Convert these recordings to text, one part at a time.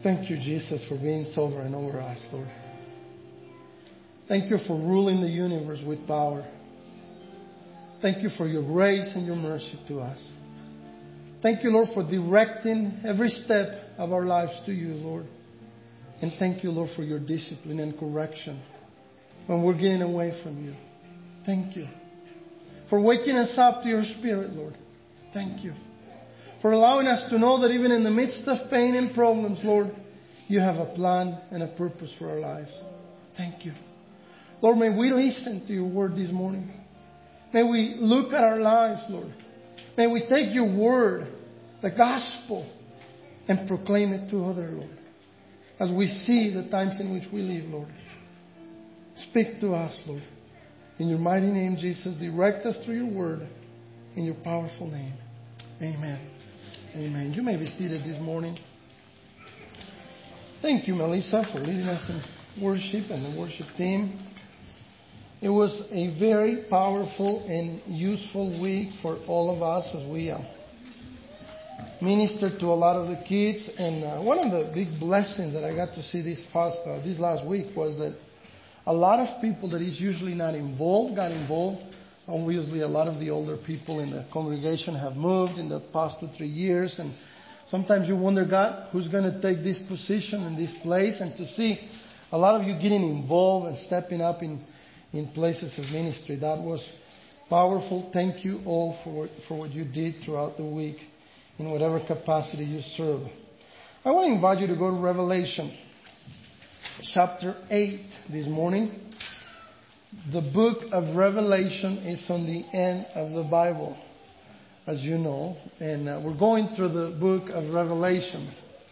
Thank you, Jesus, for being sovereign over us, Lord. Thank you for ruling the universe with power. Thank you for your grace and your mercy to us. Thank you, Lord, for directing every step of our lives to you, Lord. And thank you, Lord, for your discipline and correction when we're getting away from you. Thank you for waking us up to your Spirit, Lord. Thank you for allowing us to know that even in the midst of pain and problems, Lord, you have a plan and a purpose for our lives. Thank you. Lord, may we listen to your word this morning. May we look at our lives, Lord. May we take your word, the gospel, and proclaim it to others, Lord. As we see the times in which we live, Lord. Speak to us, Lord. In your mighty name, Jesus, direct us through your word. In your powerful name. Amen. Amen. You may be seated this morning. Thank you, Melissa, for leading us in worship and the worship team. It was a very powerful and useful week for all of us as we ministered to a lot of the kids. And one of the big blessings that I got to see this last week was that a lot of people that is usually not involved got involved. Obviously, a lot of the older people in the congregation have moved in the past 2-3 years. And sometimes you wonder, God, who's going to take this position in this place? And to see a lot of you getting involved and stepping up in places of ministry, that was powerful. Thank you all for what you did throughout the week in whatever capacity you serve. I want to invite you to go to Revelation chapter 8 this morning. The book of Revelation is on the end of the Bible, as you know, and we're going through the book of Revelation.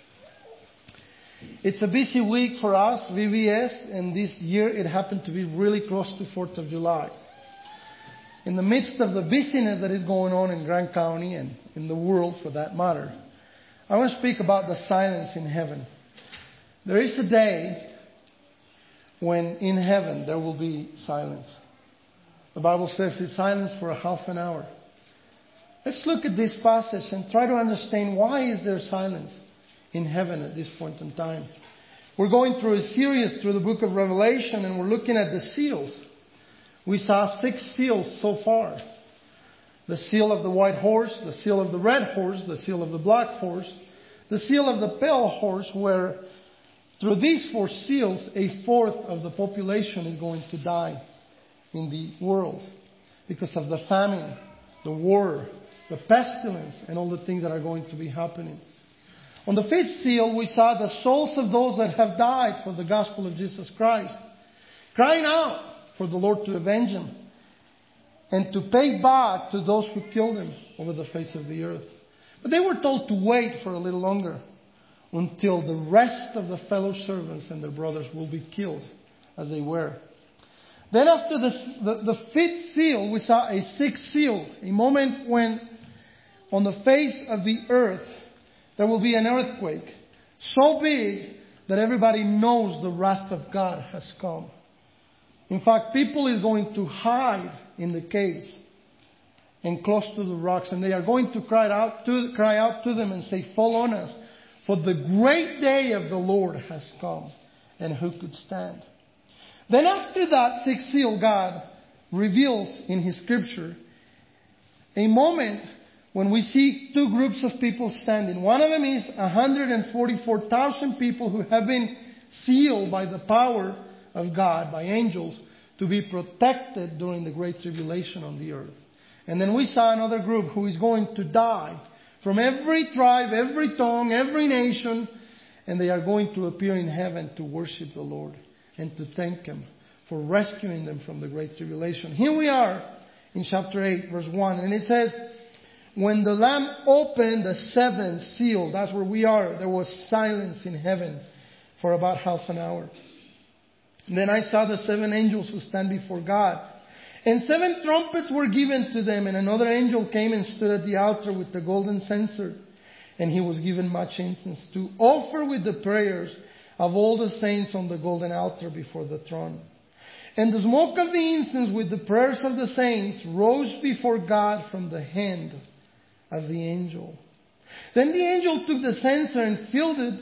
It's a busy week for us, VBS, and this year it happened to be really close to 4th of July. In the midst of the busyness that is going on in Grand County and in the world for that matter, I want to speak about the silence in heaven. There is a day when in heaven there will be silence. The Bible says it's silence for a half an hour. Let's look at this passage and try to understand why is there silence in heaven at this point in time. We're going through a series through the book of Revelation, and we're looking at the seals. We saw 6 seals so far. The seal of the white horse, the seal of the red horse, the seal of the black horse, the seal of the pale horse, where through these 4 seals, 1/4 of the population is going to die in the world because of the famine, the war, the pestilence, and all the things that are going to be happening. On the 5th seal, we saw the souls of those that have died for the gospel of Jesus Christ, crying out for the Lord to avenge them and to pay back to those who killed them over the face of the earth. But they were told to wait for a little longer until the rest of the fellow servants and their brothers will be killed as they were. Then after the 5th seal, we saw a 6th seal, a moment when on the face of the earth there will be an earthquake so big that everybody knows the wrath of God has come. In fact, people is going to hide in the caves and close to the rocks, and they are going to cry out to them and say, "Fall on us, for the great day of the Lord has come, and who could stand?" Then after that 6th seal, God reveals in His Scripture a moment when we see 2 groups of people standing. One of them is 144,000 people who have been sealed by the power of God, by angels, to be protected during the Great Tribulation on the earth. And then we saw another group who is going to die from every tribe, every tongue, every nation, and they are going to appear in heaven to worship the Lord and to thank Him for rescuing them from the Great Tribulation. Here we are in chapter 8, verse 1, and it says, when the Lamb opened the 7th seal, that's where we are, there was silence in heaven for about half an hour. And then I saw the 7 angels who stand before God. And 7 trumpets were given to them, and another angel came and stood at the altar with the golden censer. And he was given much incense to offer with the prayers of all the saints on the golden altar before the throne. And the smoke of the incense with the prayers of the saints rose before God from the hand of the angel. Then the angel took the censer and filled it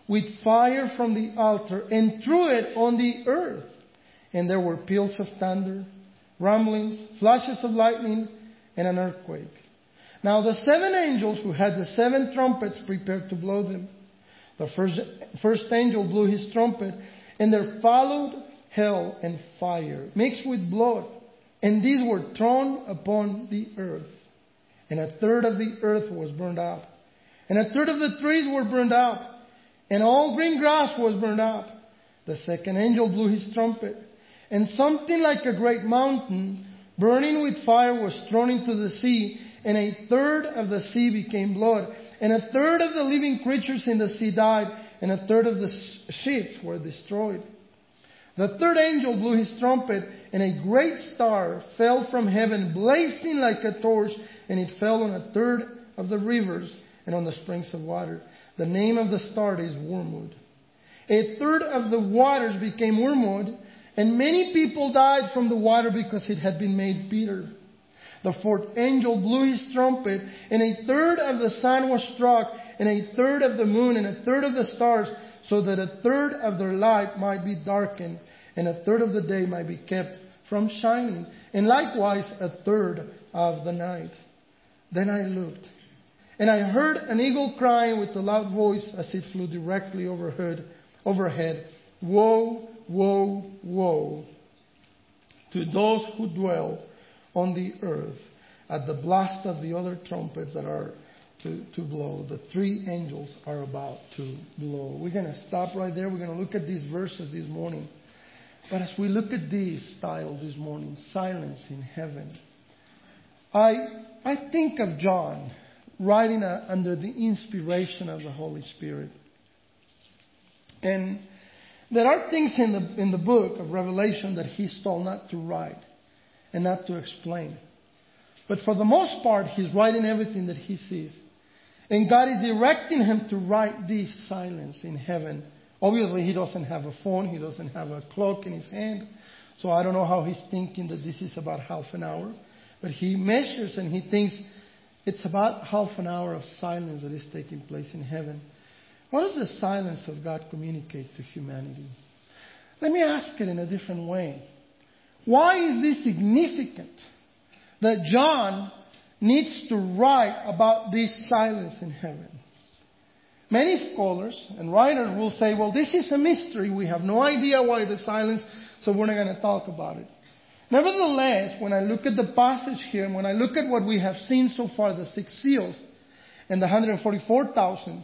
with fire from the altar and threw it on the earth. And there were peals of thunder, rumblings, flashes of lightning, and an earthquake. Now the 7 angels who had the 7 trumpets prepared to blow them. The first angel blew his trumpet, and there followed hell and fire, mixed with blood. And these were thrown upon the earth. And a third of the earth was burned up. And a third of the trees were burned up. And all green grass was burned up. The second angel blew his trumpet. And something like a great mountain, burning with fire, was thrown into the sea. And a third of the sea became blood. And a third of the living creatures in the sea died. And a third of the ships were destroyed. The third angel blew his trumpet, and a great star fell from heaven, blazing like a torch, and it fell on a third of the rivers and on the springs of water. The name of the star is Wormwood. A third of the waters became wormwood, and many people died from the water because it had been made bitter. The fourth angel blew his trumpet, and a third of the sun was struck, and a third of the moon, and a third of the stars, so that a third of their light might be darkened, and a third of the day might be kept from shining, and likewise a third of the night. Then I looked, and I heard an eagle crying with a loud voice as it flew directly overhead, Woe, woe, woe to those who dwell on the earth at the blast of the other trumpets that are to blow. The 3 angels are about to blow. We're going to stop right there. We're going to look at these verses this morning. But as we look at these titles this morning, Silence in Heaven, I think of John writing under the inspiration of the Holy Spirit. And there are things in the book of Revelation that he's told not to write and not to explain. But for the most part, he's writing everything that he sees. And God is directing him to write this silence in heaven. Obviously, he doesn't have a phone. He doesn't have a clock in his hand. So I don't know how he's thinking that this is about half an hour. But he measures and he thinks it's about half an hour of silence that is taking place in heaven. What does the silence of God communicate to humanity? Let me ask it in a different way. Why is this significant that John needs to write about this silence in heaven? Many scholars and writers will say, well, this is a mystery. We have no idea why the silence, so we're not going to talk about it. Nevertheless, when I look at the passage here, and when I look at what we have seen so far, the 6 seals and the 144,000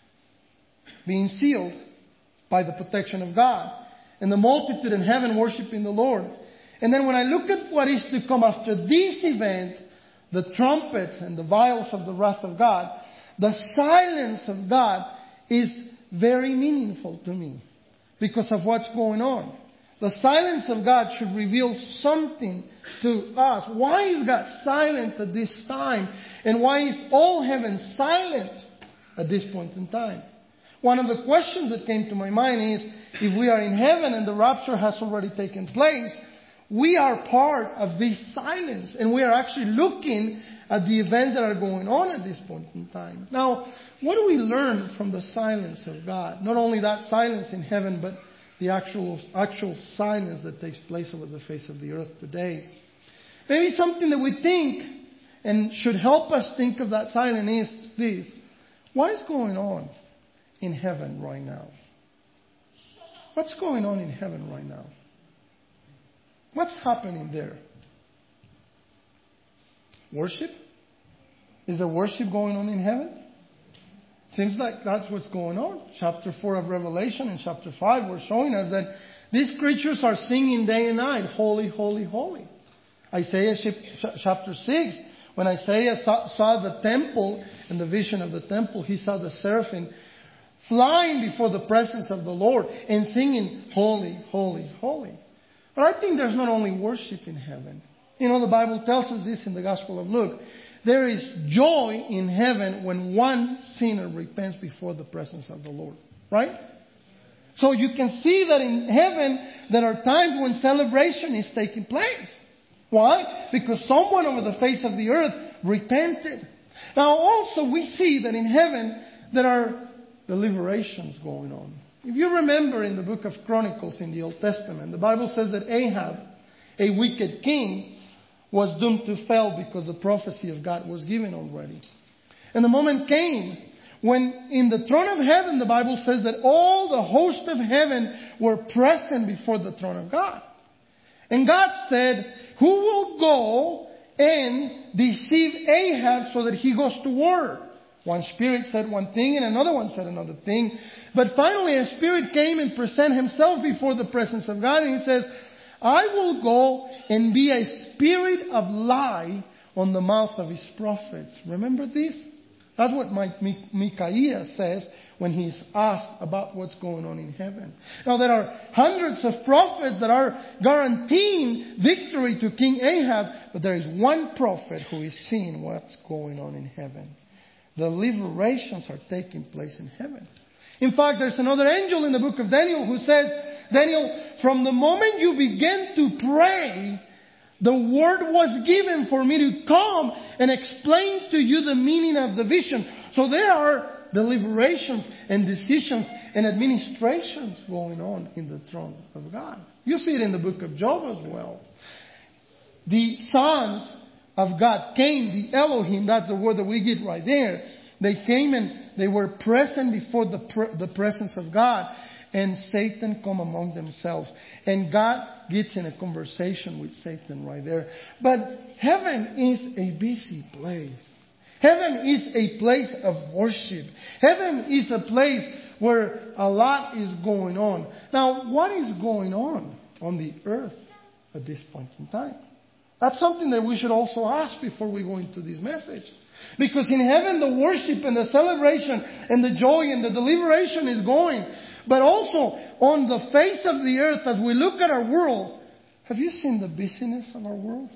being sealed by the protection of God, and the multitude in heaven worshiping the Lord. And then when I look at what is to come after this event, the trumpets and the vials of the wrath of God, the silence of God is very meaningful to me because of what's going on. The silence of God should reveal something to us. Why is God silent at this time? And why is all heaven silent at this point in time? One of the questions that came to my mind is, if we are in heaven and the rapture has already taken place, we are part of this silence, and we are actually looking at the events that are going on at this point in time. Now, what do we learn from the silence of God? Not only that silence in heaven, but the actual silence that takes place over the face of the earth today. Maybe something that we think and should help us think of that silence is this. What is going on in heaven right now? What's going on in heaven right now? What's happening there? Worship? Is there worship going on in heaven? Seems like that's what's going on. Chapter 4 of Revelation and chapter 5 were showing us that these creatures are singing day and night, holy, holy, holy. Isaiah chapter 6, when Isaiah saw the temple and the vision of the temple, he saw the seraphim flying before the presence of the Lord and singing, holy, holy, holy. But I think there's not only worship in heaven. You know, the Bible tells us this in the Gospel of Luke. There is joy in heaven when one sinner repents before the presence of the Lord. Right? So you can see that in heaven there are times when celebration is taking place. Why? Because someone over the face of the earth repented. Now also we see that in heaven there are the liberations going on. If you remember in the book of Chronicles in the Old Testament, the Bible says that Ahab, a wicked king, was doomed to fail because the prophecy of God was given already. And the moment came when in the throne of heaven, the Bible says that all the host of heaven were present before the throne of God. And God said, who will go and deceive Ahab so that he goes to war? One spirit said one thing and another one said another thing. But finally a spirit came and presented himself before the presence of God, and he says, I will go and be a spirit of lie on the mouth of his prophets. Remember this? That's what Micaiah says when he's asked about what's going on in heaven. Now there are hundreds of prophets that are guaranteeing victory to King Ahab, but there is one prophet who is seeing what's going on in heaven. The liberations are taking place in heaven. In fact, there's another angel in the book of Daniel who says, Daniel, from the moment you begin to pray, the word was given for me to come and explain to you the meaning of the vision. So there are deliberations and decisions and administrations going on in the throne of God. You see it in the book of Job as well. The sons of God came, the Elohim, that's the word that we get right there. They came and they were present before the presence of God. And Satan come among themselves. And God gets in a conversation with Satan right there. But heaven is a busy place. Heaven is a place of worship. Heaven is a place where a lot is going on. Now, what is going on the earth at this point in time? That's something that we should also ask before we go into this message. Because in heaven, the worship and the celebration and the joy and the deliberation is going. But also, on the face of the earth, as we look at our world, have you seen the busyness of our world?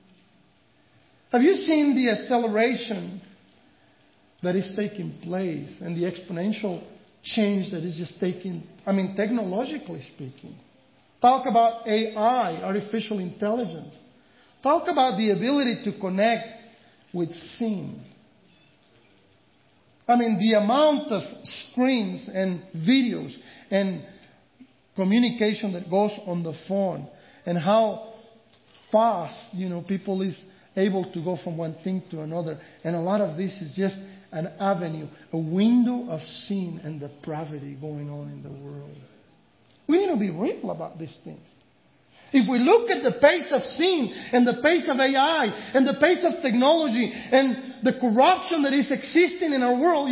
Have you seen the acceleration that is taking place and the exponential change that is just taking, technologically speaking? Talk about AI, artificial intelligence. Talk about the ability to connect with sin. The amount of screens and videos and communication that goes on the phone, and how fast, people is able to go from one thing to another. And a lot of this is just an avenue, a window of sin and depravity going on in the world. We need to be real about these things. If we look at the pace of sin and the pace of AI and the pace of technology and the corruption that is existing in our world,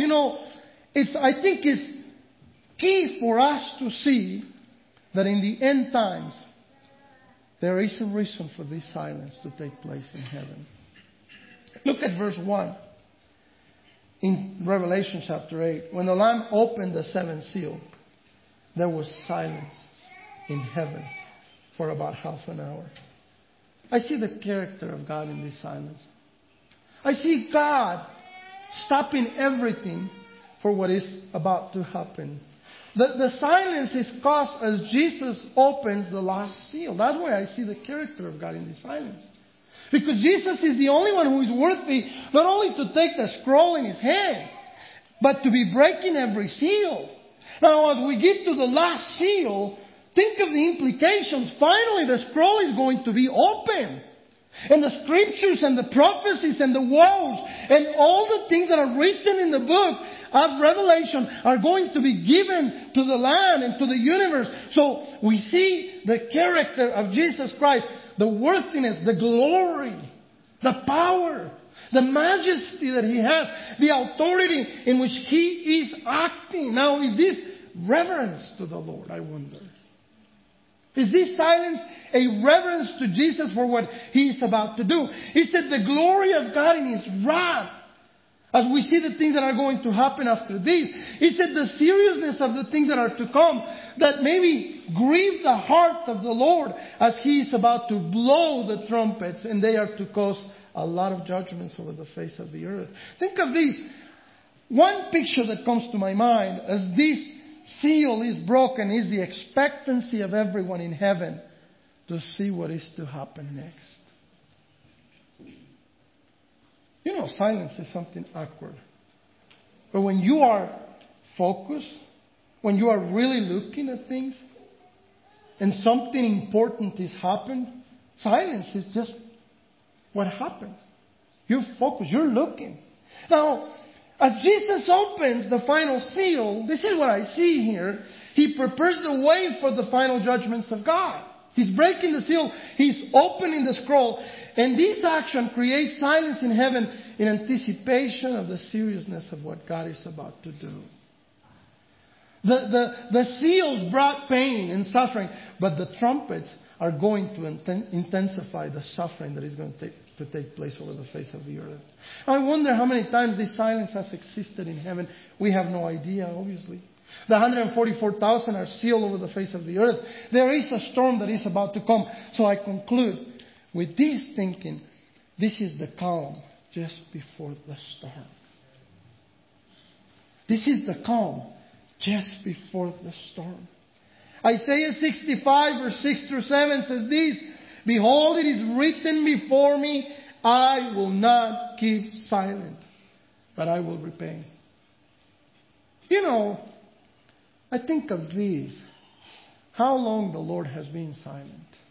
I think it's key for us to see that in the end times, there is a reason for this silence to take place in heaven. Look at verse 1 in Revelation chapter 8. When the Lamb opened the seventh seal, there was silence in heaven for about half an hour. I see the character of God in this silence. I see God stopping everything for what is about to happen. The silence is caused as Jesus opens the last seal. That's why I see the character of God in this silence. Because Jesus is the only one who is worthy not only to take the scroll in his hand, but to be breaking every seal. Now, as we get to the last seal, think of the implications. Finally, the scroll is going to be open. And the scriptures and the prophecies and the woes and all the things that are written in the book of Revelation are going to be given to the land and to the universe. So we see the character of Jesus Christ, the worthiness, the glory, the power, the majesty that he has, the authority in which he is acting. Now, is this reverence to the Lord, I wonder? Is this silence a reverence to Jesus for what he is about to do? He said the glory of God in his wrath, as we see the things that are going to happen after this. He said the seriousness of the things that are to come, that maybe grieve the heart of the Lord as he is about to blow the trumpets, and they are to cause a lot of judgments over the face of the earth. Think of this. One picture that comes to my mind as this seal is broken is the expectancy of everyone in heaven to see what is to happen next. Silence is something awkward. But when you are focus, when you are really looking at things, and something important is happening, silence is just what happens. You're focused. You're looking. Now, as Jesus opens the final seal, this is what I see here. He prepares the way for the final judgments of God. He's breaking the seal. He's opening the scroll. And this action creates silence in heaven in anticipation of the seriousness of what God is about to do. The seals brought pain and suffering, but the trumpets are going to intensify the suffering that is going to take place over the face of the earth. I wonder how many times this silence has existed in heaven. We have no idea, obviously. The 144,000 are sealed over the face of the earth. There is a storm that is about to come. So I conclude with this thinking, this is the calm just before the storm. This is the calm just before the storm. Isaiah 65 verse 6 through 7 says this, "Behold, it is written before me, I will not keep silent, but I will repay." I think of this, how long the Lord has been silent.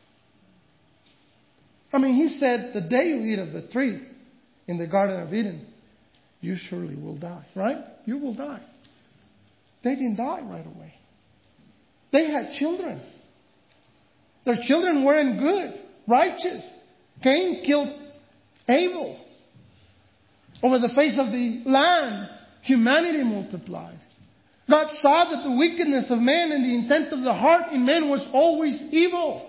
He said, the day you eat of the tree in the Garden of Eden, you surely will die, right? You will die. They didn't die right away. They had children. Their children weren't good, righteous. Cain killed Abel. Over the face of the land, humanity multiplied. God saw that the wickedness of man and the intent of the heart in man was always evil.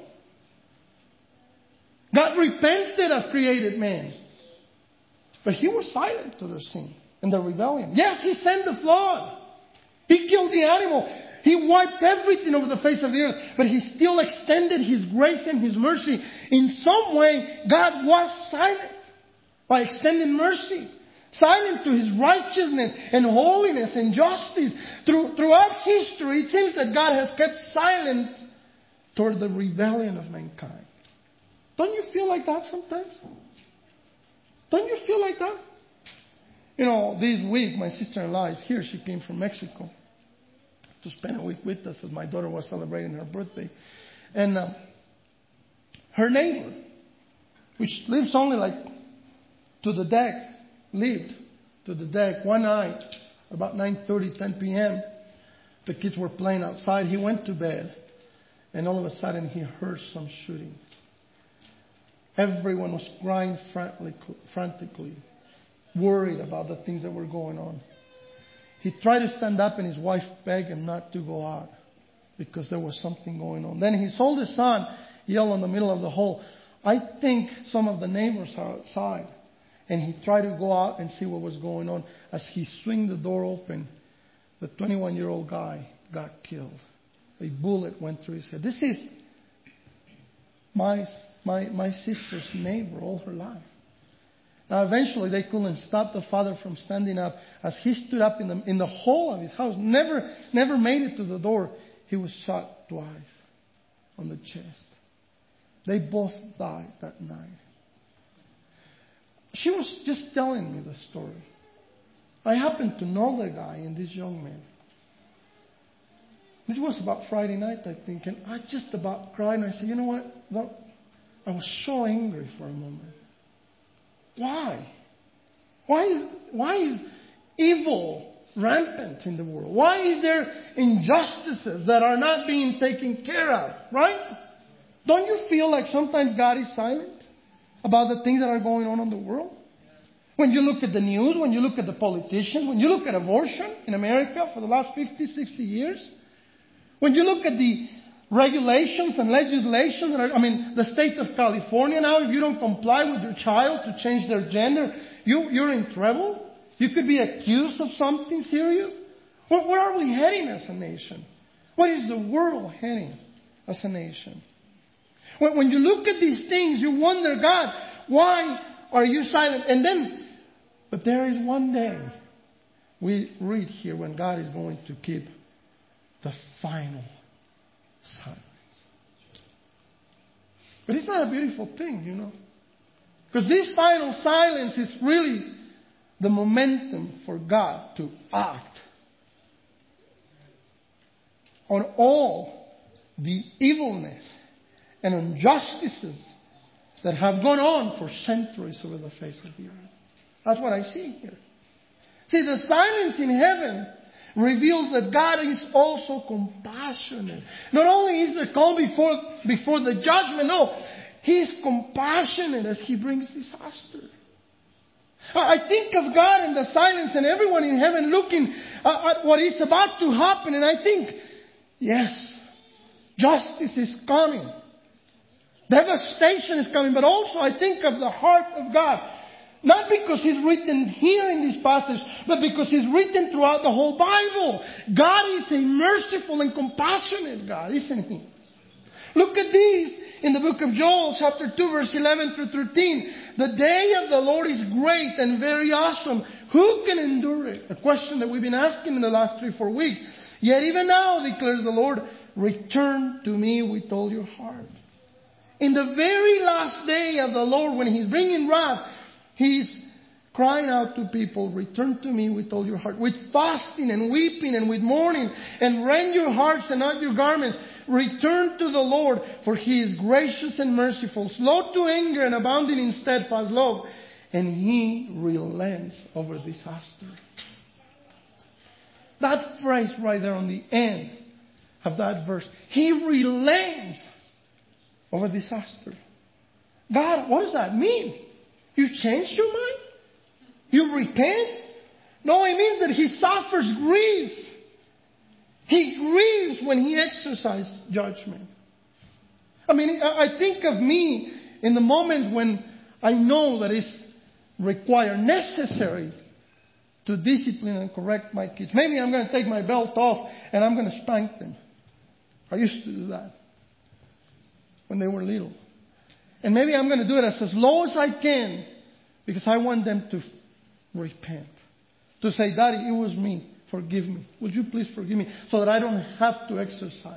God repented of created man. But He was silent to their sin and their rebellion. Yes, He sent the flood. He killed the animal. He wiped everything over the face of the earth. But He still extended His grace and His mercy. In some way, God was silent by extending mercy. Silent to His righteousness and holiness and justice. Throughout history, it seems that God has kept silent toward the rebellion of mankind. Don't you feel like that sometimes? Don't you feel like that? This week, my sister-in-law is here. She came from Mexico to spend a week with us as my daughter was celebrating her birthday. And her neighbor, which lives only to the deck, lived to the deck one night, about 9:30, 10 p.m. The kids were playing outside. He went to bed, and all of a sudden he heard some shooting. Everyone was crying frantically, worried about the things that were going on. He tried to stand up, and his wife begged him not to go out because there was something going on. Then his oldest son yelled in the middle of the hall, "I think some of the neighbors are outside." And he tried to go out and see what was going on. As he swung the door open, the 21-year-old guy got killed. A bullet went through his head. This is my sister's neighbor all her life. Now, eventually, they couldn't stop the father from standing up. As he stood up in the hall of his house, never made it to the door, he was shot twice on the chest. They both died that night. She was just telling me the story. I happened to know the guy and this young man. This was about Friday night, I think, and I just about cried, and I said, "You know what? No, I was so angry for a moment. Why? Why is evil rampant in the world? Why is there injustices that are not being taken care of? Right? Don't you feel like sometimes God is silent about the things that are going on in the world? When you look at the news, when you look at the politicians, when you look at abortion in America for the last 50, 60 years, when you look at the regulations and legislation, the state of California now, if you don't comply with your child to change their gender, you're in trouble. You could be accused of something serious. Where are we heading as a nation? Where is the world heading as a nation? When you look at these things, you wonder, God, why are you silent? But there is one day we read here when God is going to keep the final silence. But it's not a beautiful thing, Because this final silence is really the momentum for God to act on all the evilness and injustices that have gone on for centuries over the face of the earth. That's what I see here. See, the silence in heaven reveals that God is also compassionate. Not only is He calm before the judgment, no, He is compassionate as He brings disaster. I think of God in the silence and everyone in heaven looking at what is about to happen, and I think, yes, justice is coming. Devastation is coming, but also I think of the heart of God. Not because He's written here in this passage, but because He's written throughout the whole Bible. God is a merciful and compassionate God, isn't He? Look at these in the book of Joel, chapter 2, verse 11 through 13. The day of the Lord is great and very awesome. Who can endure it? A question that we've been asking in the last 3-4 weeks. Yet even now, declares the Lord, return to me with all your heart. In the very last day of the Lord, when He's bringing wrath, He's crying out to people, return to me with all your heart. With fasting and weeping and with mourning, and rend your hearts and not your garments. Return to the Lord, for He is gracious and merciful, slow to anger and abounding in steadfast love. And He relents over disaster. That phrase right there on the end of that verse. He relents over disaster. God, what does that mean? You changed your mind? You repent? No, it means that He suffers grief. He grieves when He exercises judgment. I mean, I think of me in the moment when I know that it's required, necessary to discipline and correct my kids. Maybe I'm going to take my belt off and I'm going to spank them. I used to do that when they were little. And maybe I'm going to do it as low as I can because I want them to repent. To say, Daddy, it was me. Forgive me. Would you please forgive me so that I don't have to exercise?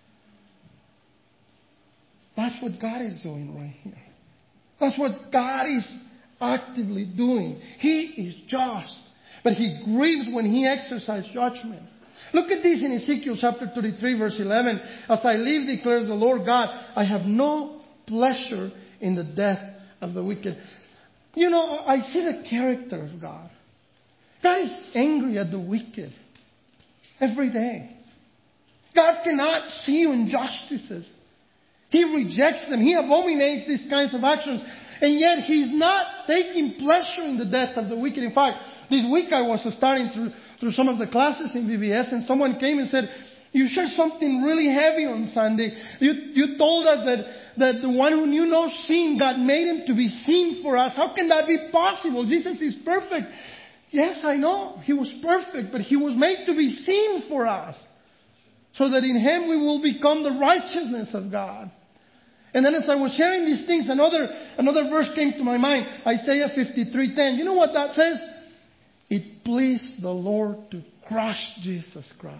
That's what God is doing right here. That's what God is actively doing. He is just. But He grieves when He exercises judgment. Look at this in Ezekiel chapter 33 verse 11. As I live, declares the Lord God, I have no pleasure in the death of the wicked. You know, I see the character of God. God is angry at the wicked every day. God cannot see injustices. He rejects them. He abominates these kinds of actions. And yet He's not taking pleasure in the death of the wicked. In fact, this week I was studying through some of the classes in VBS, and someone came and said, you shared something really heavy on Sunday. You told us that the one who knew no sin, God made Him to be sin for us. How can that be possible? Jesus is perfect. Yes, I know. He was perfect, but He was made to be sin for us. So that in Him we will become the righteousness of God. And then as I was sharing these things, another verse came to my mind. Isaiah 53:10. You know what that says? It pleased the Lord to crush Jesus Christ.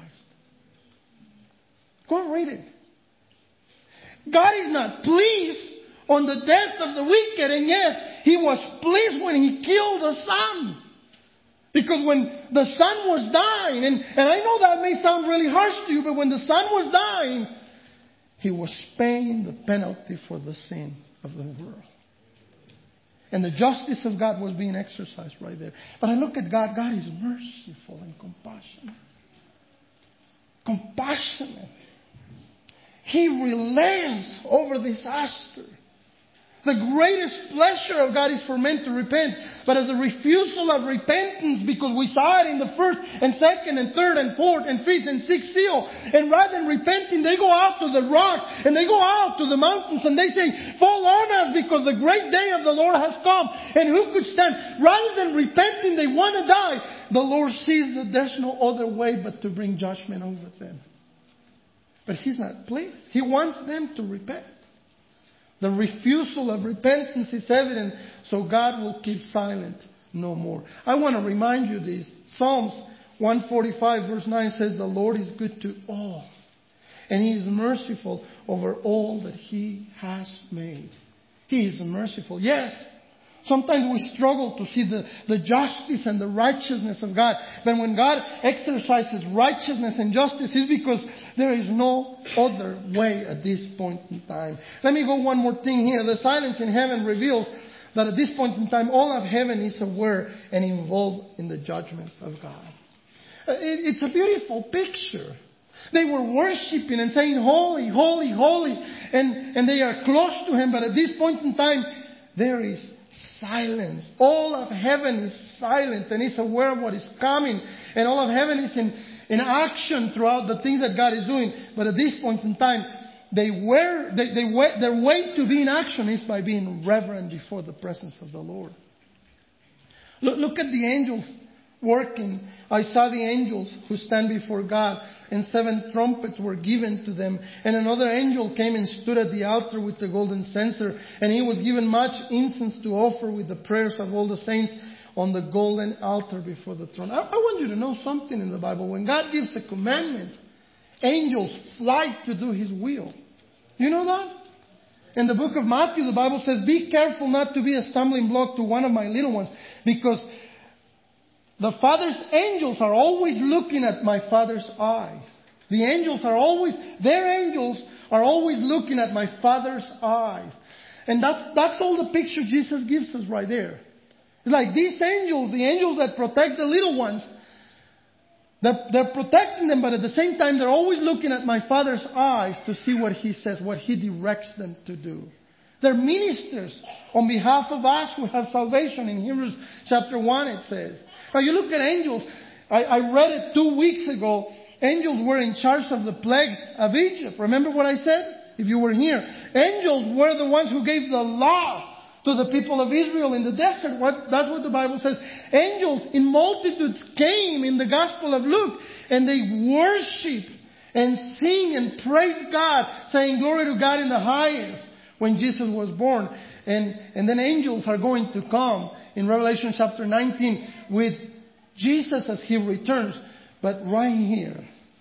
Go and read it. God is not pleased on the death of the wicked. And yes, He was pleased when He killed the Son. Because when the Son was dying, and I know that may sound really harsh to you, but when the Son was dying, He was paying the penalty for the sin of the world. And the justice of God was being exercised right there. But I look at God. God is merciful and compassionate. Compassionate. He relents over disaster. The greatest pleasure of God is for men to repent. But as a refusal of repentance, because we saw it in the first and second and third and fourth and fifth and sixth seal. And rather than repenting, they go out to the rocks and they go out to the mountains and they say, fall on us because the great day of the Lord has come. And who could stand? Rather than repenting, they want to die. The Lord sees that there's no other way but to bring judgment over them. But He's not pleased. He wants them to repent. The refusal of repentance is evident, so God will keep silent no more. I want to remind you this. Psalms 145 verse 9 says, the Lord is good to all, and He is merciful over all that He has made. He is merciful. Yes, Sometimes we struggle to see the justice and the righteousness of God. But when God exercises righteousness and justice, it's because there is no other way at this point in time. Let me go one more thing here. The silence in heaven reveals that at this point in time, all of heaven is aware and involved in the judgments of God. It's a beautiful picture. They were worshiping and saying, holy, holy, holy. And they are close to Him. But at this point in time, there is silence. All of heaven is silent and is aware of what is coming. And all of heaven is in action throughout the things that God is doing. But at this point in time, their way to be in action is by being reverent before the presence of the Lord. Look at the angels working. I saw the angels who stand before God, and 7 trumpets were given to them. And another angel came and stood at the altar with the golden censer, and he was given much incense to offer with the prayers of all the saints on the golden altar before the throne. I want you to know something in the Bible. When God gives a commandment, angels fly to do His will. You know that? In the book of Matthew, the Bible says, be careful not to be a stumbling block to one of my little ones, because the Father's angels are always looking at my Father's eyes. The angels are always, their angels are always looking at my Father's eyes. And that's all the picture Jesus gives us right there. It's like these angels, the angels that protect the little ones, they're protecting them, but at the same time they're always looking at my Father's eyes to see what He says, what He directs them to do. They're ministers on behalf of us who have salvation. In Hebrews chapter 1 it says. Now you look at angels. I read it 2 weeks ago. Angels were in charge of the plagues of Egypt. Remember what I said? If you were here. Angels were the ones who gave the law to the people of Israel in the desert. That's what the Bible says. Angels in multitudes came in the Gospel of Luke, and they worship and sing and praise God, saying glory to God in the highest, when Jesus was born. And then angels are going to come in Revelation chapter 19 with Jesus as He returns. But right here,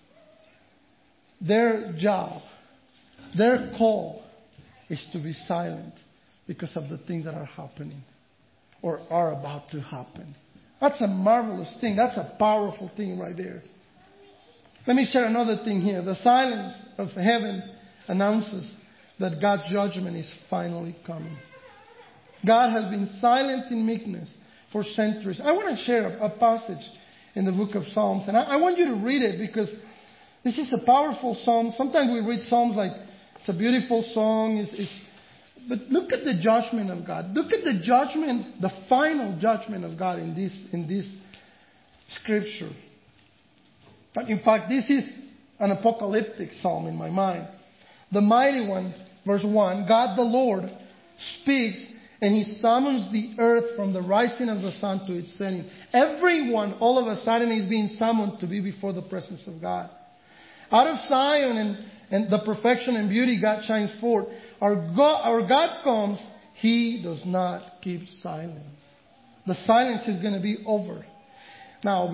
their job, their call is to be silent because of the things that are happening or are about to happen. That's a marvelous thing. That's a powerful thing right there. Let me share another thing here. The silence of heaven announces that God's judgment is finally coming. God has been silent in meekness for centuries. I want to share a passage in the book of Psalms. And I want you to read it because this is a powerful psalm. Sometimes we read psalms like it's a beautiful song. But look at the judgment of God. Look at the judgment, the final judgment of God in this scripture. In fact, this is an apocalyptic psalm in my mind. The Mighty One, verse 1, God the Lord speaks, and He summons the earth from the rising of the sun to its setting. Everyone, all of a sudden, is being summoned to be before the presence of God. Out of Zion and the perfection and beauty, God shines forth. Our God comes, He does not keep silence. The silence is going to be over. Now,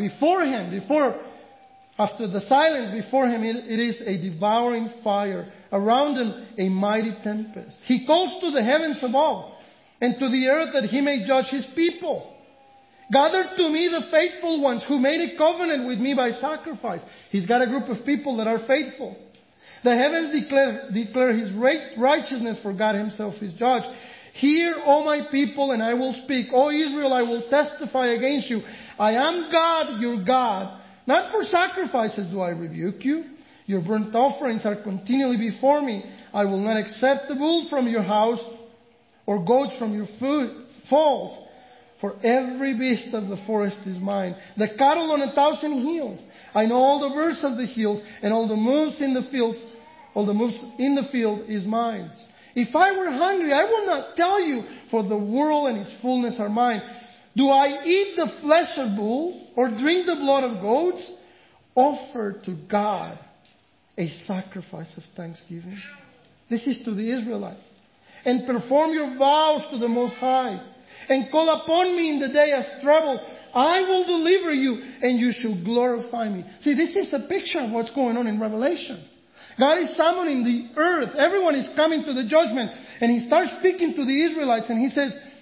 after the silence before Him, it is a devouring fire. Around Him, a mighty tempest. He calls to the heavens above and to the earth that He may judge His people. Gather to me the faithful ones who made a covenant with me by sacrifice. He's got a group of people that are faithful. The heavens declare His righteousness, for God Himself is judge. Hear, O my people, and I will speak. O Israel, I will testify against you. I am God, your God. Not for sacrifices do I rebuke you. Your burnt offerings are continually before me. I will not accept the bull from your house or goats from your folds. For every beast of the forest is mine, the cattle on 1,000 hills. I know all the birds of the hills, and all the moves in the fields. All the moves in the field is mine. If I were hungry, I will not tell you, for the world and its fullness are mine. Do I eat the flesh of bulls or drink the blood of goats? Offer to God a sacrifice of thanksgiving. This is to the Israelites. And perform your vows to the Most High. And call upon me in the day of trouble. I will deliver you, and you shall glorify me. See, this is a picture of what's going on in Revelation. God is summoning the earth. Everyone is coming to the judgment. And He starts speaking to the Israelites, and He says,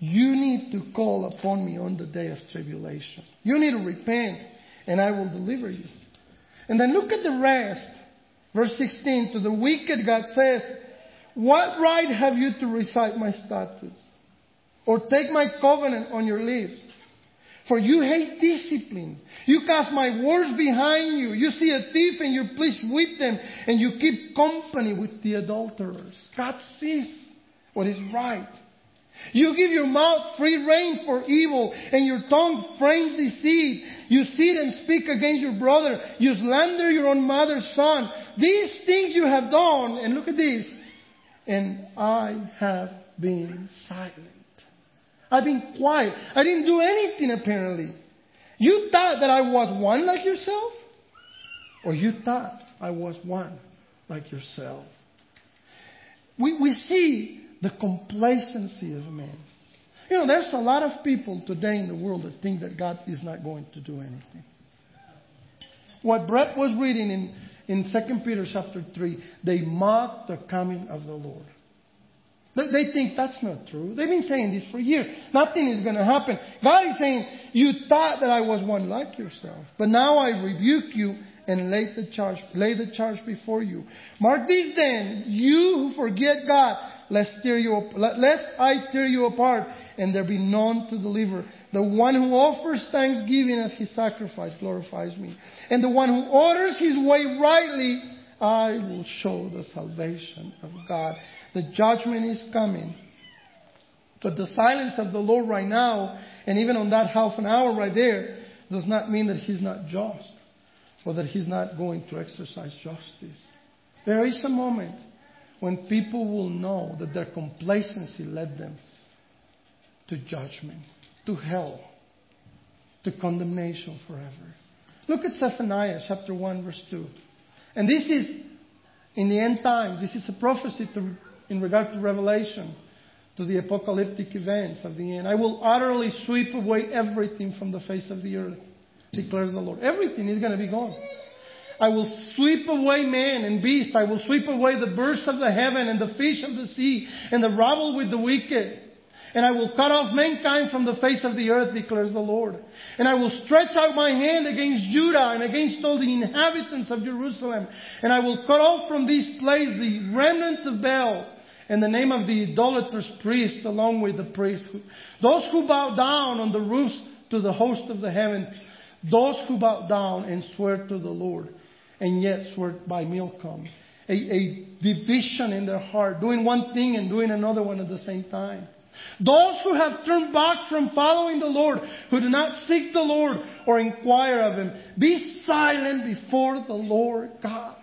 You need to call upon me on the day of tribulation. You need to repent, and I will deliver you. And then look at the rest. Verse 16, to the wicked God says, what right have you to recite my statutes, or take my covenant on your lips? For you hate discipline. You cast my words behind you. You see a thief and you're pleased with them, and you keep company with the adulterers. God sees what is right. You give your mouth free rein for evil, and your tongue frames deceit. You sit and speak against your brother. You slander your own mother's son. These things you have done, and look at this, and I have been silent. I've been quiet. I didn't do anything apparently. You thought that I was one like yourself? Or you thought I was one like yourself? We see the complacency of man. You know, there's a lot of people today in the world that think that God is not going to do anything. What Brett was reading in 2 Peter chapter 3, they mock the coming of the Lord. They think that's not true. They've been saying this for years. Nothing is going to happen. God is saying, you thought that I was one like yourself. But now I rebuke you and lay the charge before you. Mark this then, you who forget God, lest I tear you apart and there be none to deliver. The one who offers thanksgiving as his sacrifice glorifies me. And the one who orders his way rightly, I will show the salvation of God. The judgment is coming. But the silence of the Lord right now, and even on that half an hour right there, does not mean that He's not just, or that He's not going to exercise justice. There is a moment when people will know that their complacency led them to judgment, to hell, to condemnation forever. Look at Zephaniah chapter 1 verse 2. And this is, in the end times, this is a prophecy in regard to Revelation, to the apocalyptic events of the end. I will utterly sweep away everything from the face of the earth, declares the Lord. Everything is going to be gone. I will sweep away man and beast. I will sweep away the birds of the heaven and the fish of the sea and the rabble with the wicked. And I will cut off mankind from the face of the earth, declares the Lord. And I will stretch out my hand against Judah and against all the inhabitants of Jerusalem. And I will cut off from this place the remnant of Baal and the name of the idolatrous priest along with the priests. Those who bow down on the roofs to the host of the heavens. Those who bow down and swear to the Lord and yet swear by Milcom. A division in their heart, doing one thing and doing another one at the same time. Those who have turned back from following the Lord, who do not seek the Lord or inquire of Him, be silent before the Lord God.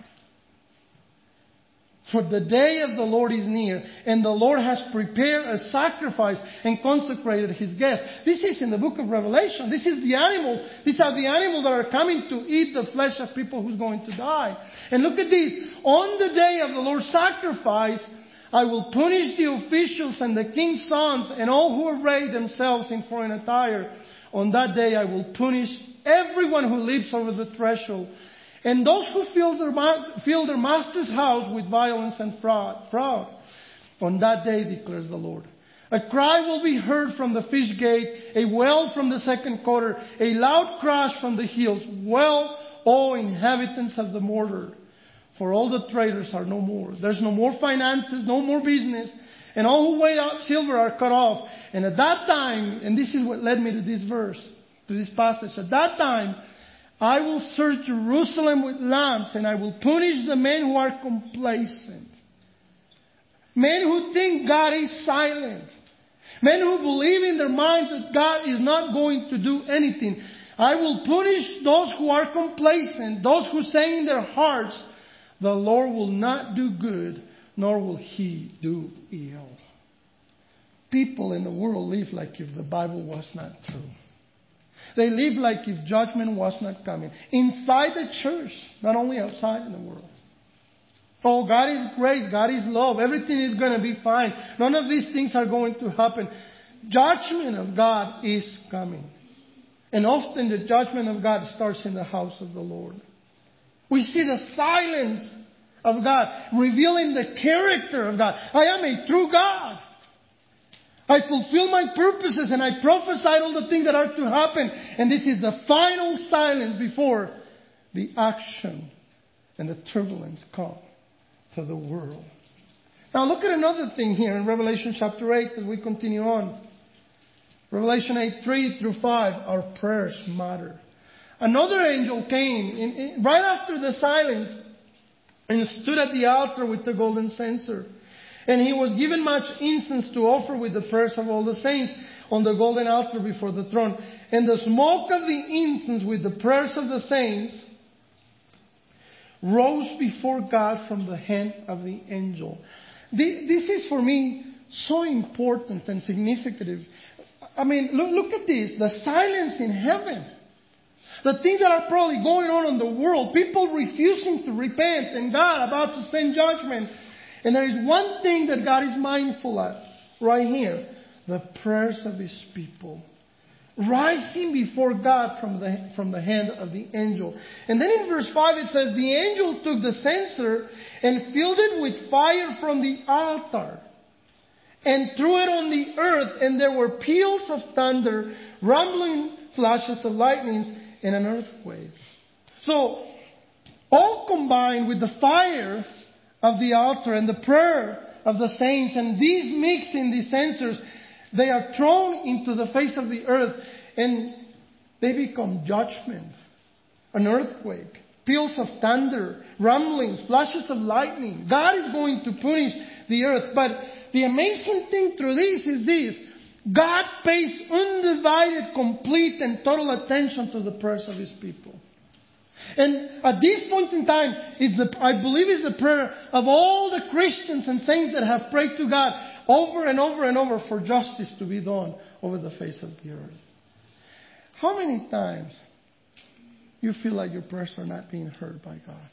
For the day of the Lord is near, and the Lord has prepared a sacrifice and consecrated His guests. This is in the book of Revelation. This is the animals. These are the animals that are coming to eat the flesh of people who's going to die. And look at this. On the day of the Lord's sacrifice, I will punish the officials and the king's sons and all who array themselves in foreign attire. On that day I will punish everyone who lives over the threshold, and those who fill their master's house with violence and fraud. On that day, declares the Lord, a cry will be heard from the fish gate, a wail from the second quarter, a loud crash from the hills. Well, O inhabitants of the mortar, for all the traders are no more. There's no more finances, no more business. And all who weigh out silver are cut off. And at that time, and this is what led me to this verse, to this passage. At that time, I will search Jerusalem with lamps, and I will punish the men who are complacent. Men who think God is silent. Men who believe in their minds that God is not going to do anything. I will punish those who are complacent, those who say in their hearts, the Lord will not do good, nor will He do ill. People in the world live like if the Bible was not true. They live like if judgment was not coming. Inside the church, not only outside in the world. Oh, God is grace, God is love, everything is going to be fine. None of these things are going to happen. Judgment of God is coming. And often the judgment of God starts in the house of the Lord. We see the silence of God, revealing the character of God. I am a true God. I fulfill my purposes and I prophesied all the things that are to happen. And this is the final silence before the action and the turbulence come to the world. Now look at another thing here in Revelation chapter 8 as we continue on. Revelation 8, 3 through 5, our prayers matter. Another angel came right after the silence and stood at the altar with the golden censer. And he was given much incense to offer with the prayers of all the saints on the golden altar before the throne. And the smoke of the incense with the prayers of the saints rose before God from the hand of the angel. This is for me so important and significant. I mean, look at this. The silence in heaven. The things that are probably going on in the world. People refusing to repent and God about to send judgment. And there is one thing that God is mindful of right here. The prayers of His people. Rising before God from the hand of the angel. And then in verse 5 it says, the angel took the censer and filled it with fire from the altar. And threw it on the earth. And there were peals of thunder, rumbling flashes of lightnings, and an earthquake. So, all combined with the fire of the altar and the prayer of the saints, and these mix in the censers, they are thrown into the face of the earth, and they become judgment, an earthquake, peals of thunder, rumblings, flashes of lightning. God is going to punish the earth. But the amazing thing through this is this. God pays undivided, complete, and total attention to the prayers of His people. And at this point in time, I believe it's the prayer of all the Christians and saints that have prayed to God over and over and over for justice to be done over the face of the earth. How many times you feel like your prayers are not being heard by God?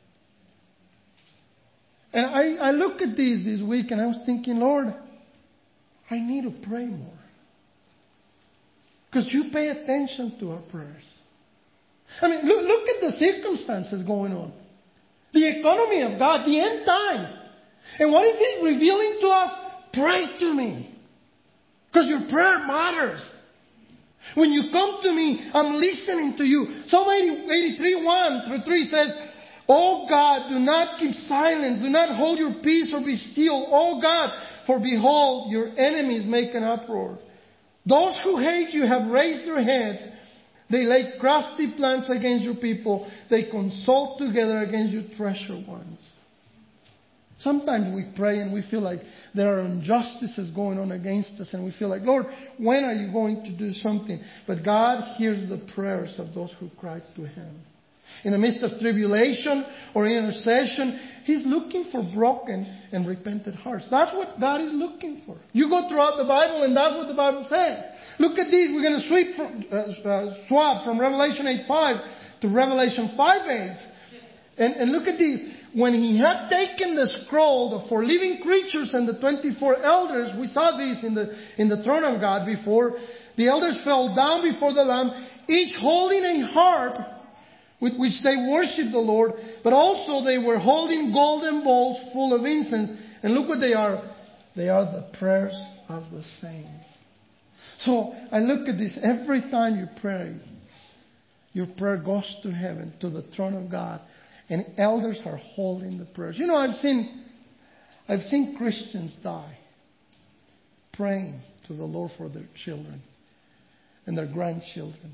And I look at this week and I was thinking, Lord, I need to pray more. Because you pay attention to our prayers. I mean, look at the circumstances going on. The economy of God, the end times. And what is He revealing to us? Pray to me. Because your prayer matters. When you come to me, I'm listening to you. Psalm 83, 1 through 3 says, Oh God, do not keep silence. Do not hold your peace or be still. Oh God, for behold, your enemies make an uproar. Those who hate you have raised their heads. They lay crafty plans against your people. They consult together against your treasured ones. Sometimes we pray and we feel like there are injustices going on against us. And we feel like, Lord, when are you going to do something? But God hears the prayers of those who cry to Him. In the midst of tribulation or intercession, He's looking for broken and repentant hearts. That's what God is looking for. You go throughout the Bible and that's what the Bible says. Look at these. We're going to swap from Revelation 8:5 to Revelation 5:8. And look at these. When He had taken the scroll, the 4 living creatures and the 24 elders, we saw this in the throne of God before. The elders fell down before the Lamb, each holding a harp with which they worship the Lord, but also they were holding golden bowls full of incense. And look what they are. They are the prayers of the saints. So I look at this. Every time you pray, your prayer goes to heaven, to the throne of God. And elders are holding the prayers. You know, I've seen Christians die praying to the Lord for their children and their grandchildren.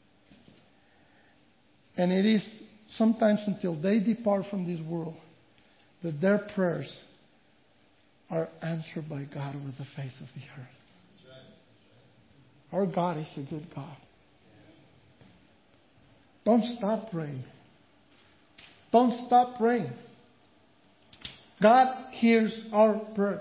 And it is sometimes until they depart from this world that their prayers are answered by God over the face of the earth. Our God is a good God. Don't stop praying. Don't stop praying. God hears our prayers.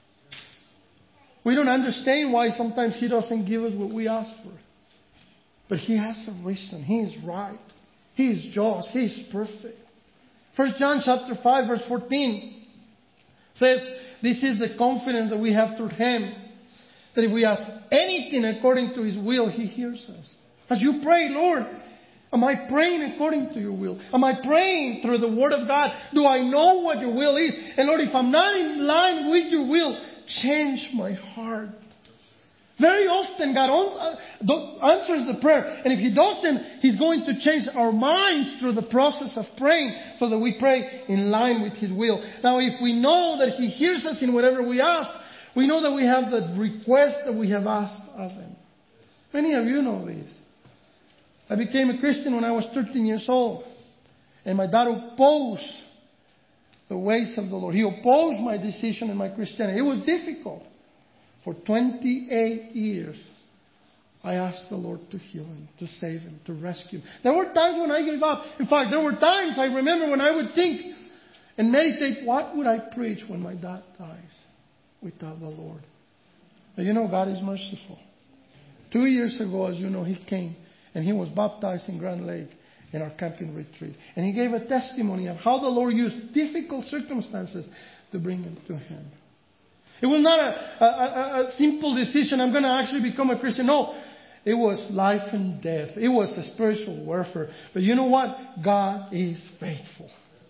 We don't understand why sometimes He doesn't give us what we ask for. But He has a reason. He is right. He is just. He is perfect. 1 John chapter 5 verse 14 says, this is the confidence that we have through Him, that if we ask anything according to His will, He hears us. As you pray, Lord, am I praying according to your will? Am I praying through the Word of God? Do I know what your will is? And Lord, if I'm not in line with your will, change my heart. Very often God answers the prayer. And if He doesn't, He's going to change our minds through the process of praying so that we pray in line with His will. Now, if we know that He hears us in whatever we ask, we know that we have the request that we have asked of Him. Many of you know this. I became a Christian when I was 13 years old. And my dad opposed the ways of the Lord. He opposed my decision and my Christianity. It was difficult. For 28 years, I asked the Lord to heal him, to save him, to rescue him. There were times when I gave up. In fact, there were times I remember when I would think and meditate, what would I preach when my dad dies without the Lord? But you know, God is merciful. 2 years ago, as you know, he came and he was baptized in Grand Lake in our camping retreat. And he gave a testimony of how the Lord used difficult circumstances to bring him to him. It was not a simple decision, I'm going to actually become a Christian. No, it was life and death. It was a spiritual warfare. But you know what? God is faithful.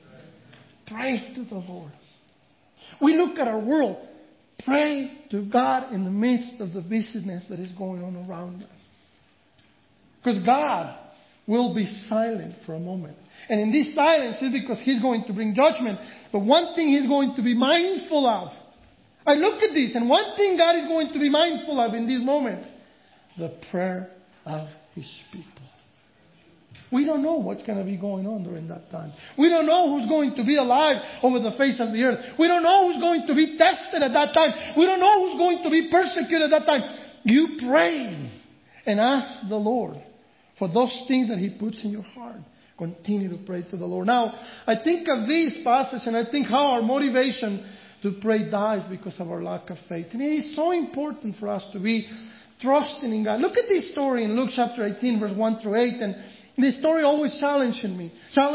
Pray to the Lord. We look at our world. Pray to God in the midst of the busyness that is going on around us. Because God will be silent for a moment. And in this silence is because He's going to bring judgment. But one thing He's going to be mindful of. I look at this, and one thing God is going to be mindful of in this moment, the prayer of His people. We don't know what's going to be going on during that time. We don't know who's going to be alive over the face of the earth. We don't know who's going to be tested at that time. We don't know who's going to be persecuted at that time. You pray and ask the Lord for those things that He puts in your heart. Continue to pray to the Lord. Now, I think of this passage and I think how our motivation to pray dies because of our lack of faith. And it is so important for us to be trusting in God. Look at this story in Luke chapter 18, verse 1 through 8. And this story always challenges me.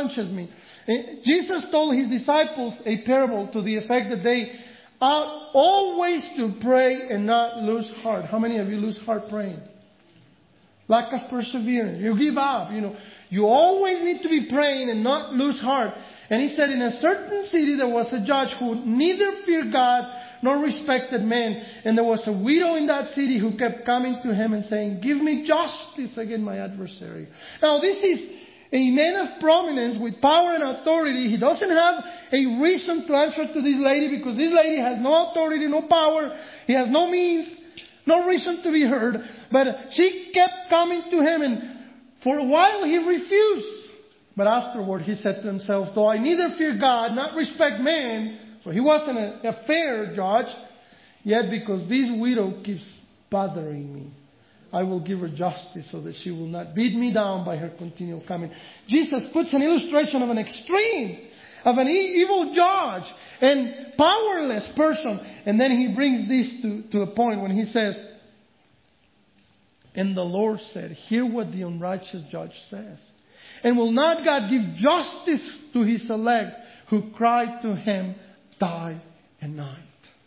Jesus told His disciples a parable to the effect that they ought always to pray and not lose heart. How many of you lose heart praying? Lack of perseverance. You give up. You always need to be praying and not lose heart. And He said, in a certain city there was a judge who neither feared God nor respected men. And there was a widow in that city who kept coming to him and saying, give me justice against my adversary. Now this is a man of prominence with power and authority. He doesn't have a reason to answer to this lady because this lady has no authority, no power. He has no means, no reason to be heard. But she kept coming to him, and for a while he refused. But afterward he said to himself, though I neither fear God, not respect man, so he wasn't a fair judge, yet because this widow keeps bothering me, I will give her justice so that she will not beat me down by her continual coming. Jesus puts an illustration of an extreme, of an evil judge and powerless person. And then He brings this to a point when He says, and the Lord said, hear what the unrighteous judge says. And will not God give justice to His elect who cry to Him day and night?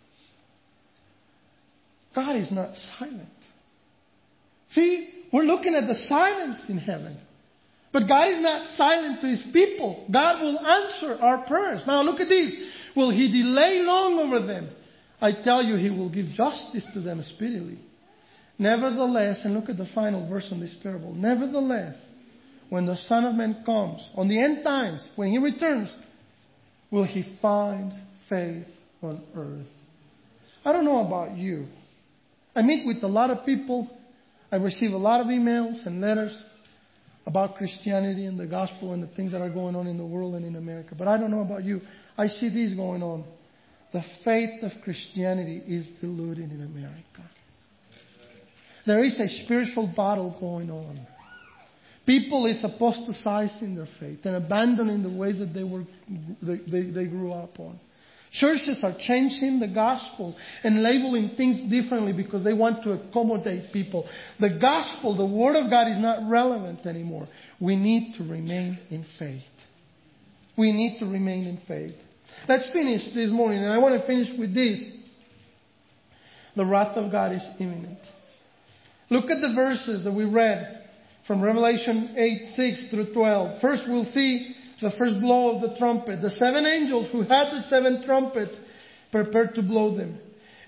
God is not silent. See, we're looking at the silence in heaven. But God is not silent to His people. God will answer our prayers. Now look at this. Will He delay long over them? I tell you, He will give justice to them speedily. Nevertheless, and look at the final verse on this parable. Nevertheless, when the Son of Man comes, on the end times, when He returns, will He find faith on earth? I don't know about you. I meet with a lot of people. I receive a lot of emails and letters about Christianity and the gospel and the things that are going on in the world and in America. But I don't know about you. I see this going on. The faith of Christianity is diluted in America. There is a spiritual battle going on. People is apostatizing their faith and abandoning the ways that they grew up on. Churches are changing the gospel and labeling things differently because they want to accommodate people. The gospel, the Word of God, is not relevant anymore. We need to remain in faith. We need to remain in faith. Let's finish this morning, and I want to finish with this. The wrath of God is imminent. Look at the verses that we read from Revelation 8:6 through 12. First we'll see the first blow of the trumpet. The 7 angels who had the 7 trumpets prepared to blow them.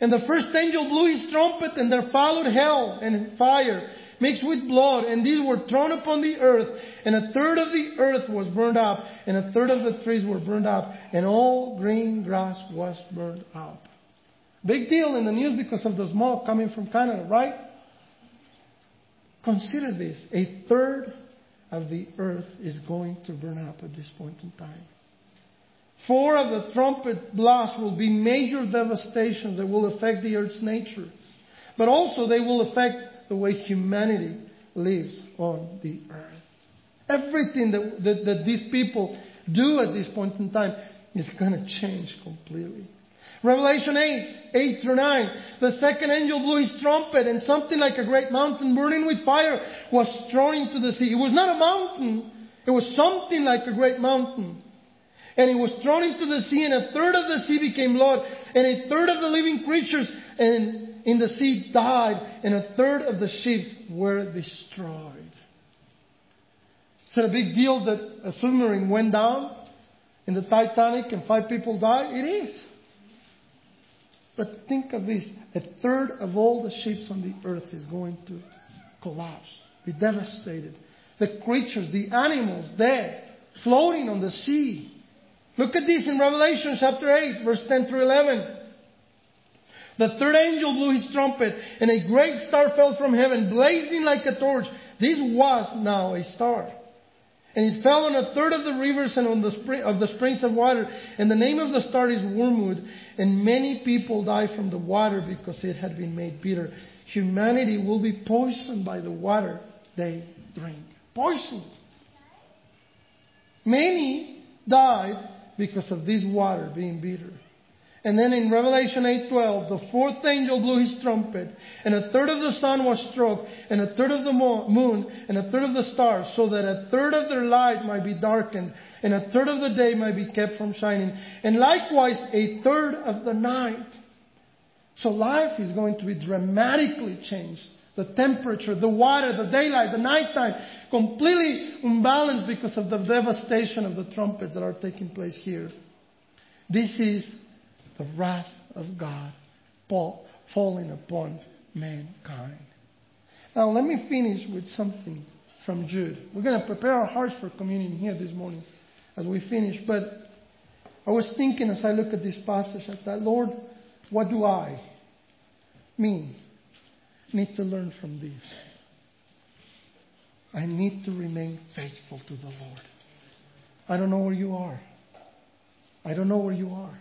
And the first angel blew his trumpet, and there followed hail and fire mixed with blood, and these were thrown upon the earth, and a third of the earth was burned up, and a third of the trees were burned up, and all green grass was burned up. Big deal in the news because of the smoke coming from Canada, right? Consider this. A third of the earth is going to burn up at this point in time. 4 of the trumpet blasts will be major devastations that will affect the earth's nature. But also they will affect the way humanity lives on the earth. Everything that these people do at this point in time is going to change completely. Revelation 8 through 9. The second angel blew his trumpet, and something like a great mountain burning with fire was thrown into the sea. It was not a mountain. It was something like a great mountain. And it was thrown into the sea, and a third of the sea became blood, and a third of the living creatures in the sea died, and a third of the ships were destroyed. Is it a big deal that a submarine went down in the Titanic and 5 people died? It is. But think of this. A third of all the ships on the earth is going to collapse, be devastated. The creatures, the animals dead, floating on the sea. Look at this in Revelation chapter 8, verse 10 through 11. The third angel blew his trumpet, and a great star fell from heaven, blazing like a torch. This was now a star. And it fell on a third of the rivers and on the springs of water. And the name of the star is Wormwood. And many people died from the water because it had been made bitter. Humanity will be poisoned by the water they drink. Poisoned. Many died because of this water being bitter. And then in Revelation 8:12, the fourth angel blew his trumpet, and a third of the sun was struck, and a third of the moon, and a third of the stars, so that a third of their light might be darkened, and a third of the day might be kept from shining, and likewise a third of the night. So life is going to be dramatically changed. The temperature, the water, the daylight, the nighttime, completely unbalanced because of the devastation of the trumpets that are taking place here. This is the wrath of God falling upon mankind. Now let me finish with something from Jude. We're going to prepare our hearts for communion here this morning as we finish. But I was thinking as I look at this passage, I thought, Lord, what do I, me, need to learn from this? I need to remain faithful to the Lord. I don't know where you are. I don't know where you are.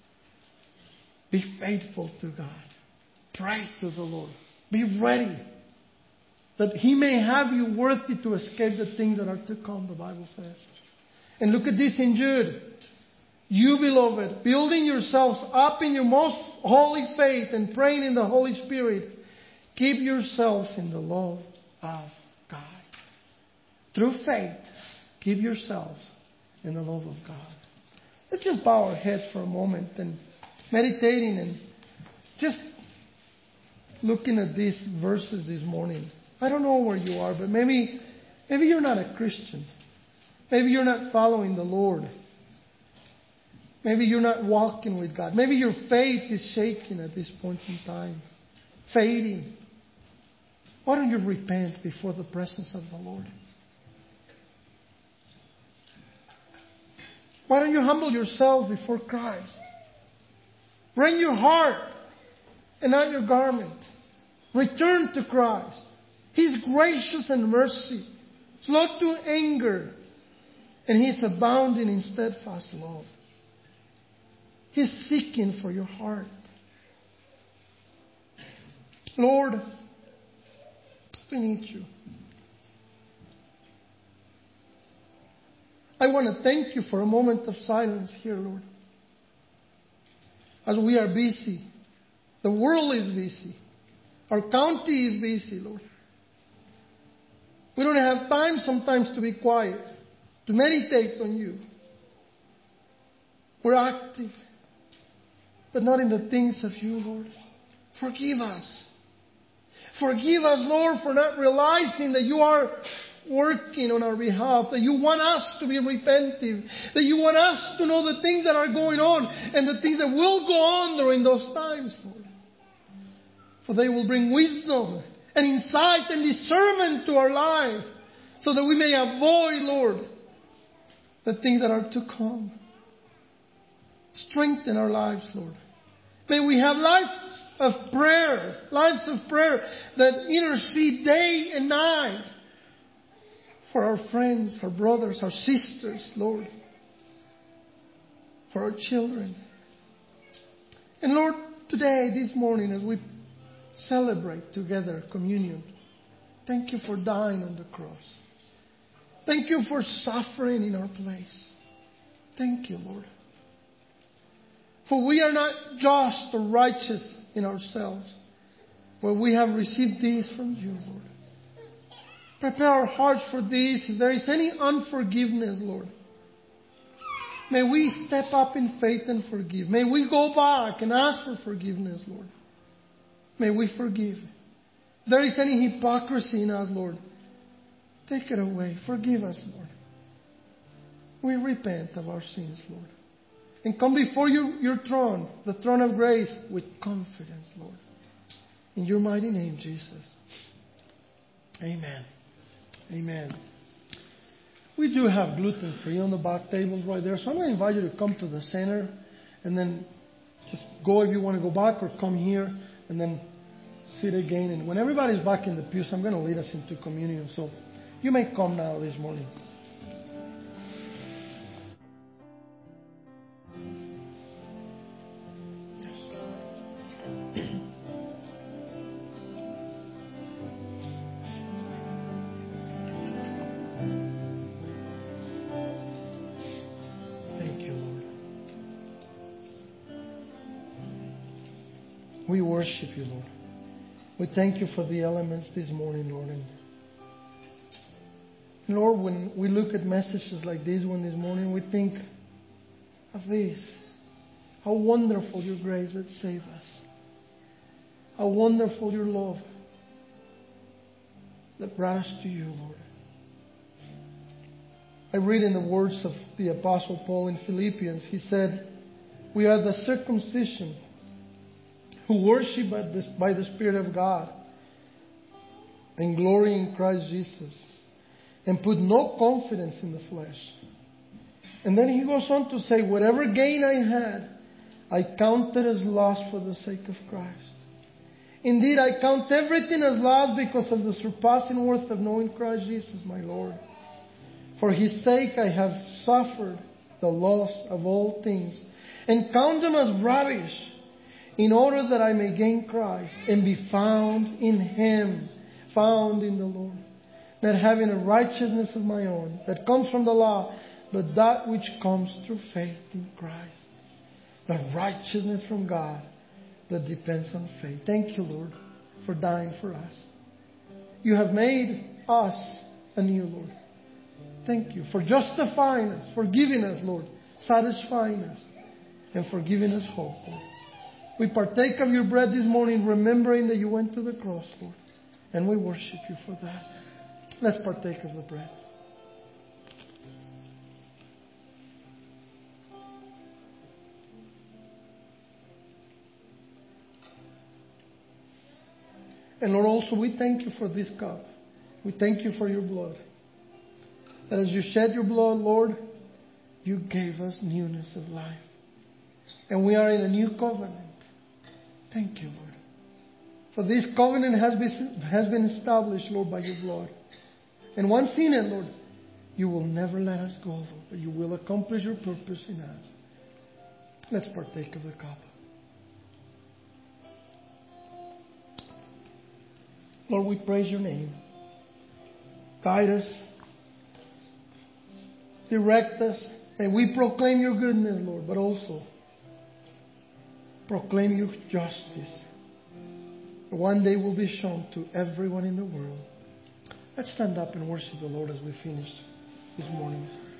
Be faithful to God. Pray to the Lord. Be ready that He may have you worthy to escape the things that are to come, the Bible says. And look at this in Jude. You, beloved, building yourselves up in your most holy faith and praying in the Holy Spirit, keep yourselves in the love of God. Through faith, keep yourselves in the love of God. Let's just bow our heads for a moment and meditating and just looking at these verses this morning. I don't know where you are, but maybe you're not a Christian. Maybe you're not following the Lord. Maybe you're not walking with God. Maybe your faith is shaking at this point in time, fading. Why don't you repent before the presence of the Lord? Why don't you humble yourself before Christ? Rend your heart and not your garment. Return to Christ. He's gracious and mercy, slow to anger, and He's abounding in steadfast love. He's seeking for your heart. Lord, we need you. I want to thank you for a moment of silence here, Lord. As we are busy. The world is busy. Our county is busy, Lord. We don't have time sometimes to be quiet, to meditate on you. We're active, but not in the things of you, Lord. Forgive us. Forgive us, Lord, for not realizing that you are working on our behalf, that you want us to be repentive, that you want us to know the things that are going on and the things that will go on during those times, Lord. For they will bring wisdom and insight and discernment to our life, so that we may avoid, Lord, the things that are to come. Strengthen our lives, Lord. May we have lives of prayer that intercede day and night for our friends, our brothers, our sisters, Lord, for our children. And Lord, today, this morning, as we celebrate together communion, thank you for dying on the cross. Thank you for suffering in our place. Thank you, Lord. For we are not just or righteous in ourselves, but we have received this from you, Lord. Prepare our hearts for this. If there is any unforgiveness, Lord, may we step up in faith and forgive. May we go back and ask for forgiveness, Lord. May we forgive. If there is any hypocrisy in us, Lord, take it away. Forgive us, Lord. We repent of our sins, Lord. And come before your throne, the throne of grace, with confidence, Lord. In your mighty name, Jesus. Amen. Amen. We do have gluten-free on the back tables right there. So I'm going to invite you to come to the center and then just go if you want to go back, or come here and then sit again. And when everybody's back in the pews, I'm going to lead us into communion. So you may come now this morning. We worship you, Lord. We thank you for the elements this morning, Lord. And Lord, when we look at messages like this one this morning, we think of this. How wonderful your grace that saved us. How wonderful your love that brought us to you, Lord. I read in the words of the Apostle Paul in Philippians, he said, we are the circumcision who worship by the Spirit of God and glory in Christ Jesus and put no confidence in the flesh. And then he goes on to say, whatever gain I had, I counted as loss for the sake of Christ. Indeed, I count everything as loss because of the surpassing worth of knowing Christ Jesus, my Lord. For His sake I have suffered the loss of all things and count them as rubbish, in order that I may gain Christ and be found in Him, found in the Lord. Not having a righteousness of my own that comes from the law, but that which comes through faith in Christ. The righteousness from God that depends on faith. Thank you, Lord, for dying for us. You have made us anew, Lord. Thank you for justifying us, for giving us, Lord, satisfying us, and for giving us hope, Lord. We partake of your bread this morning, remembering that you went to the cross, Lord. And we worship you for that. Let's partake of the bread. And Lord, also we thank you for this cup. We thank you for your blood. That as you shed your blood, Lord, you gave us newness of life. And we are in a new covenant. Thank you, Lord. For this covenant has been established, Lord, by your blood. And once in it, Lord, you will never let us go, Lord, but you will accomplish your purpose in us. Let's partake of the cup. Lord, we praise your name. Guide us. Direct us. And we proclaim your goodness, Lord, but also proclaim your justice. One day will be shown to everyone in the world. Let's stand up and worship the Lord as we finish this morning.